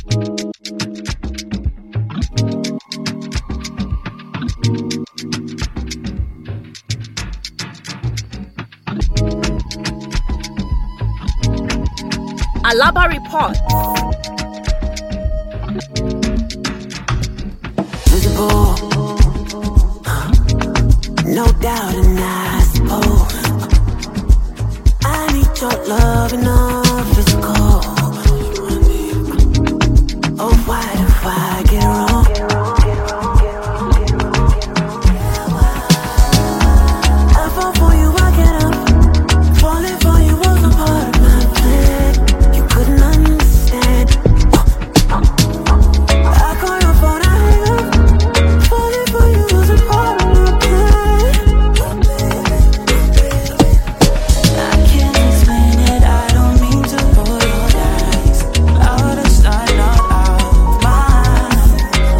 Alaba Report. Visible, no doubt, and I suppose I need your love enough physical. Oh, why if I get it wrong? I fall for you, I get up. Falling for you was a part of my plan. You couldn't understand. I call your phone, I hang up. Falling for you was a part of my plan. I can't explain it, I don't mean to roll your eyes. Out of sight, not out of mind.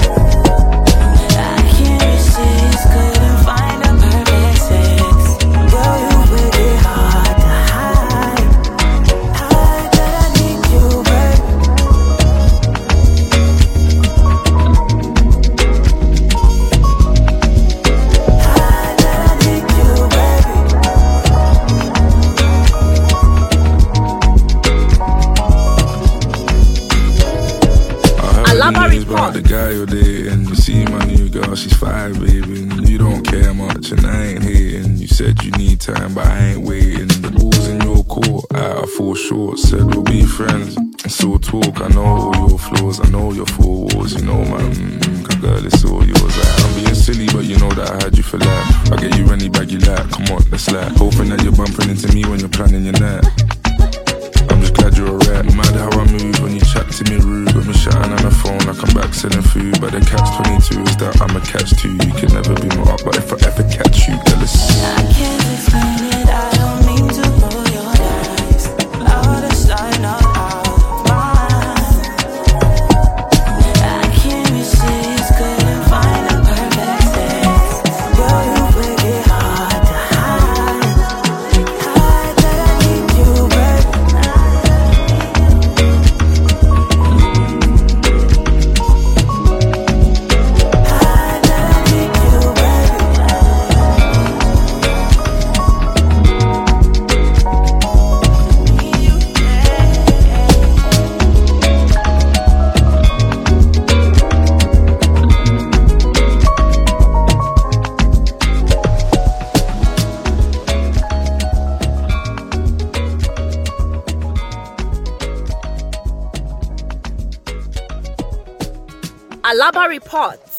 I can't resist, couldn't find a perfect sex. Girl, you make it hard to hide. Hide that I need you, baby. Hide that I need you, baby. Alaba news about Report. the guy you're dating. You see my new girl, she's 5, baby. And you don't care much, and I ain't hating. You said you need time, but I ain't waiting. The ball's in your court, I fall short. Said we'll be friends, and so talk. I know all your flaws, I know your four walls. You know my girl, it's all yours. I'm being silly, but you know that I had you for life. I'll get you any bag you like, come on, let's slide. Hoping that you're bumping into me when you're planning your night. I'm just glad you're alright. Mad how I move when you chat to me rude. Got me shouting on the phone like I'm back selling food. But the catch-22 is that I'm a catch too. You can never be my up, but if I ever catch you, girl, it's I can't explain it, I don't mean to roll your eyes. Out of sight, not out of mind. I can't resist, couldn't find a perfect sex. Girl, you make it hard to hide. Hide that I need you, baby. Hide that I need you, baby. Alaba Report.